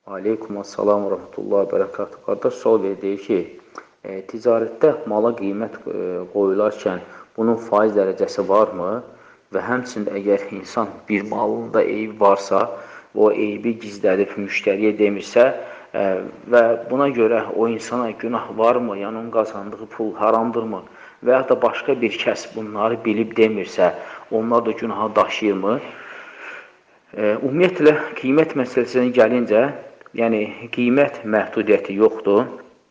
Aleykum assalam və rəhmətullahi və bərəkatuhu. Qardaş sual deyir ki, ticarətdə mala qiymət qoyularkən bunun faiz dərəcəsi varmı? Və həmçində əgər insan bir malında eyb varsa, o eybi gizlədib müştəriyə demirsə və buna görə o insana günah varmı? Yəni, onun qazandığı pul haramdırmı? Və ya da başqa bir kəs bunları bilib demirsə, onlar da günaha daşıyırmı? Ümumiyyətlə, qiymət məsələsinə gəlincə, yəni qiymət məhdudiyyəti yoxdur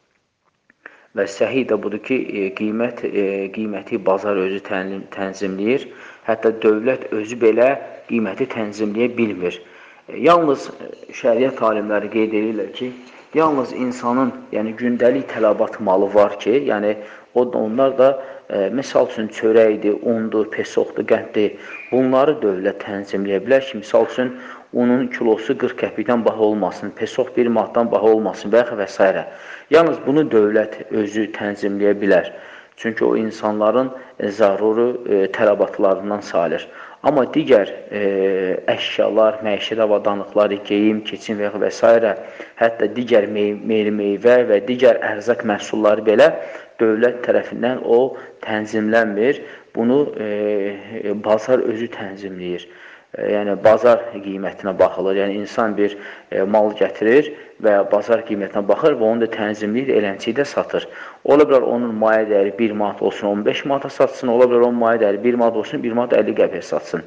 və səhih də budur ki, qiyməti bazar özü tənzimləyir, hətta dövlət özü belə qiyməti tənzimləyə bilmir. Yalnız şəriət alimləri qeyd edirlər ki, yalnız insanın gündəlik tələbat malı var ki, yəni onlar da misal üçün çörəkdir, undur, pesoqdur, qənddir, bunları dövlət tənzimləyə bilər ki, misal üçün unun kilosu 40 qəpikdən baha olmasın, pesoq 1 manatdan baha olmasın və s. Yalnız bunu dövlət özü tənzimləyə bilər. Çünki o insanların zəruri tələbatlarından sayılır. Amma digər əşyalar, məişət avadanlıqları, geyim, keçim və s. hətta digər meyvə və digər ərzaq məhsulları belə dövlət tərəfindən o tənzimlənmir. Bunu bazar özü tənzimləyir. Yəni, bazar qiymətinə baxılır. Yəni, insan bir mal gətirir və bazar qiymətinə baxır və onu da tənzimləyir, eləncikdə satır. Ola bilər onun maya dəyəri 1 manat olsun, 15 manata satsın, ola bilər onun maya dəyəri 1 manat olsun, 1 manat 50 qəpiyə satsın.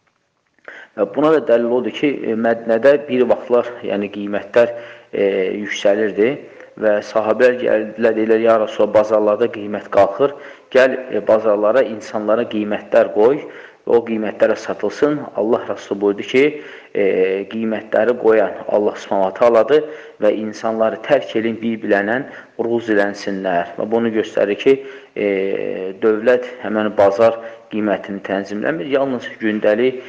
Buna da dəlil odur ki, Mədinədə bir vaxtlar qiymətlər yüksəlirdi və sahabələr gəldilər, deyirlər, ya Rasulullah, bazarlarda qiymət qalxır, gəl bazarlara, insanlara qiymətlər qoy, o qiymətlərə satılsın. Allah Rasulü buyurdu ki, qiymətləri qoyan Allah Subhanahu taaladır və insanları tərk edin, bir-bilənən ruz ilənsinlər. Və bunu göstərir ki, dövlət həmən bazar qiymətini tənzimləmir. Yalnız gündəlik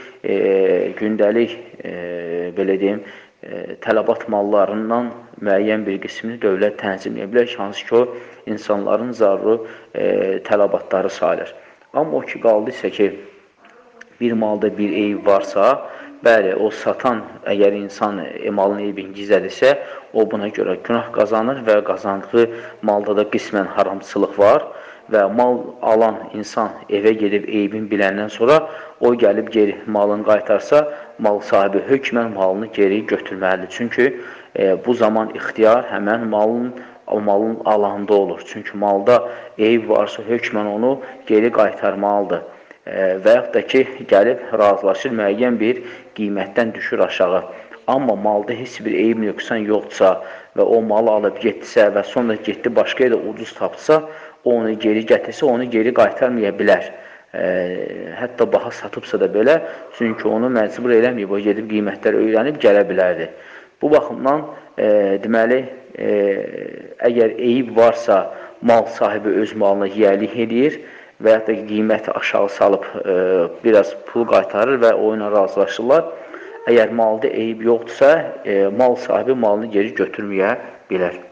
belə deyim, tələbat mallarından müəyyən bir qismini dövlət tənzimləyə bilər, hansı ki, o insanların zəruri tələbatları sayılır. Amma o ki, qaldı isə ki, bir malda bir eyb varsa, bəli, o satan, əgər insan malın eybini gizlədirsə, o buna görə günah qazanır və qazandığı malda da qismən haramçılıq var və mal alan insan evə gedib eybin biləndən sonra o gəlib geri malını qaytarsa, mal sahibi hökmən malını geri götürməlidir. Çünki bu zaman ixtiyar həmən malın alanda olur. Çünki malda eyb varsa, hökmən onu geri qaytarmalıdır. Və yaxud da ki, gəlib razılaşır, müəyyən bir qiymətdən düşür aşağı. Amma malda heç bir eyb nöqsan yoxdursa və o malı alıb getdisə və sonra getdi başqa yerdə ucuz tapsa, onu geri gətirsə, onu geri qaytarmaya bilər. Hətta baha satıbsa da belə, çünki onu məcbur eləməyib, o gedib qiymətləri öyrənib gələ bilərdi. Bu baxımdan, deməli, əgər eyb varsa, mal sahibi öz malına yiyəlik edir və yaxud da qiyməti aşağı salıb biraz pul qaytarır və o ilə razılaşırlar. Əgər malda eyb yoxdursa, mal sahibi malını geri götürməyə bilər.